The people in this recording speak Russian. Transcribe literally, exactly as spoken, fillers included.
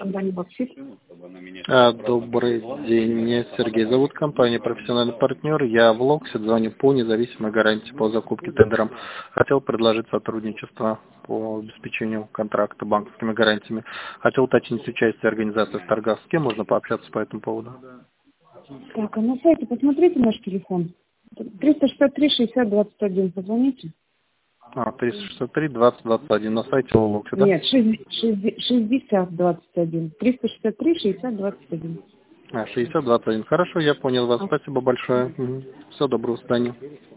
компания «Боксит». А, Добрый день, меня Сергей зовут, компания «Профессиональный партнер». Я в Локсит, звоню по независимой гарантии по закупке тендером. Хотел предложить сотрудничество по обеспечению контракта банковскими гарантиями. Хотел уточнить участие организации в торгах. С кем можно пообщаться по этому поводу? Так, а на сайте посмотрите наш телефон. триста шестьдесят три шестьдесят двадцать один. Позвоните. А, триста шестьдесят три двадцать двадцать один на сайте Локсит, да? Нет, шестьдесят двадцать один. триста шестьдесят три шестьдесят двадцать один. А, шестьдесят двадцать один. Хорошо, я понял вас. А. Спасибо большое. Угу. Всего доброго, до свидания.